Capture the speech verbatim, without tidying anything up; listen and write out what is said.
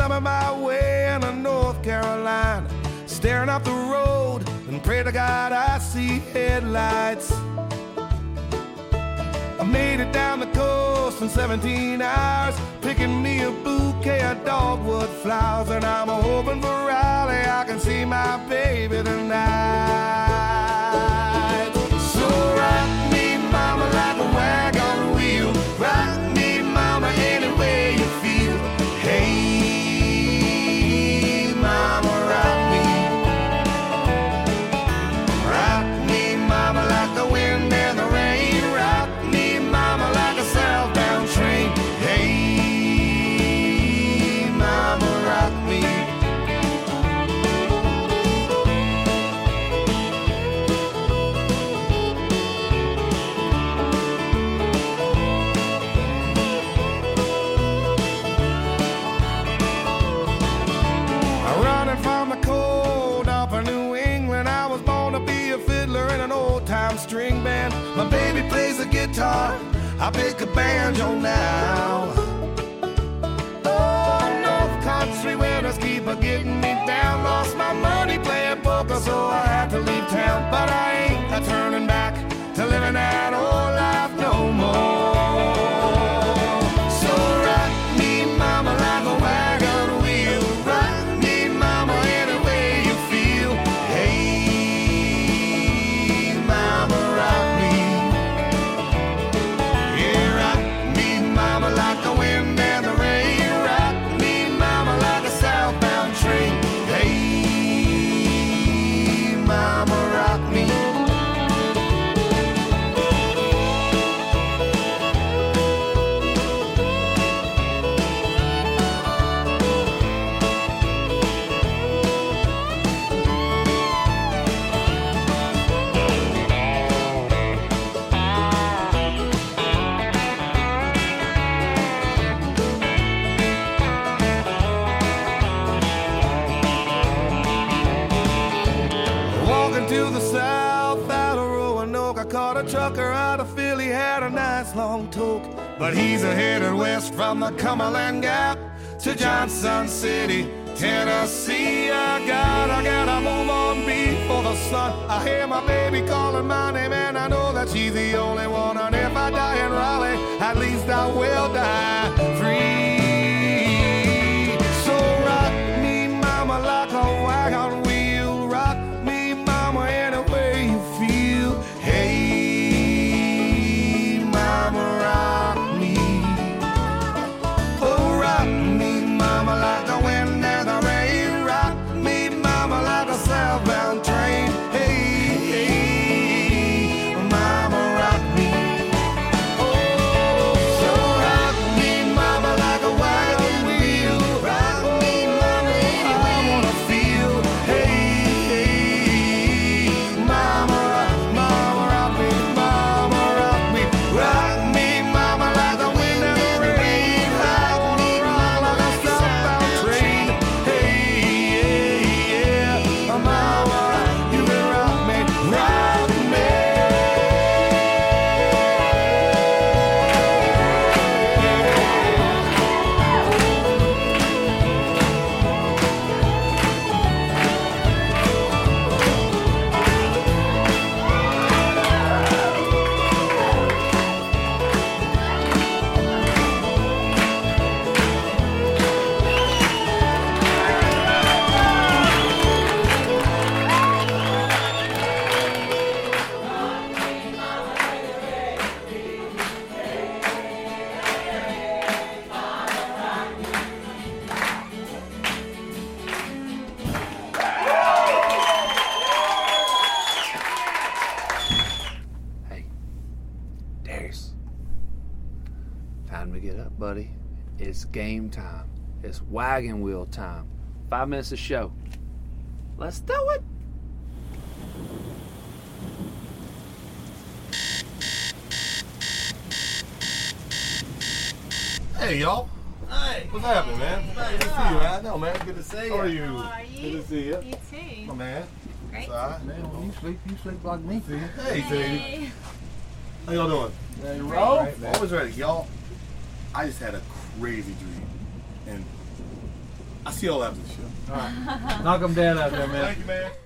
thumbing my way into North Carolina, staring up the road and pray to God I see headlights. I made it down the coast in seventeen hours, picking me a bouquet of dogwood flowers, and I'm hoping for Raleigh I can see my baby tonight. So rock me, mama, like a wagon wheel. Rock me, mama, any way you feel. Hey, mama, rock me. Rock me, mama, like the wind and the rain. Rock me, mama, like a southbound train. Hey, mama, rock me. Running from the cold off of New England, I was born to be a fiddler in an old-time string band. My baby plays the guitar, I pick a banjo now. Oh, North Country winters keep a getting me down. Lost my money playing poker, so I had to leave town. But I ain't a turning back to living that old life no more. So rock me, mama, like a wagon wheel. Rock me, mama, any way you feel. Hey, mama, rock me. Yeah, rock me, mama, like the wind and the rain. Rock me, mama, like a southbound train. Hey, mama, rock me. Walking to the south out of Roanoke, I caught a trucker out of Philly, had a nice long toke. But he's a headed west from the Cumberland Gap to Johnson City, Tennessee. I got, I gotta move on before the sun. I hear my baby calling my name, and I know that she's the only one. And if I die in Raleigh, at least I will die free. So rock me, mama, like a wagon wheel. Rock me, mama, any way you feel. Hey, mama, rock me. Oh, rock me, mama, like the wind and the rain. Rock me, mama, like a southbound train. Hey, hey, mama, rock me. Oh, so rock me, mama, like a wagon wheel. Rock me, mama, any way I wanna feel. Hey, hey, mama, rock, mama, rock me, mama, rock me. Rock me, mama, like the wind and the rain. Rock me, mama, like a southbound train. Hey, yeah, yeah, mama, you can rock me, rock me. Hey, Darius. Time to get up, buddy. It's game time. It's wagon wheel time. Five minutes of show. Let's do it. Hey, y'all. Hey. What's happening, man? Hey, Good to see you, man. I know, man. Good to see you. How are you? How are you? Good to see you. You too. My man. Great. Sorry. Man, when you sleep, you sleep like me. Hey, Sadie. Hey. How y'all doing? Ready to Great. roll? Always ready. Y'all, I just had a crazy dream. And I'll see y'all after the show. All right. Knock them dead out there, man. Thank you, man.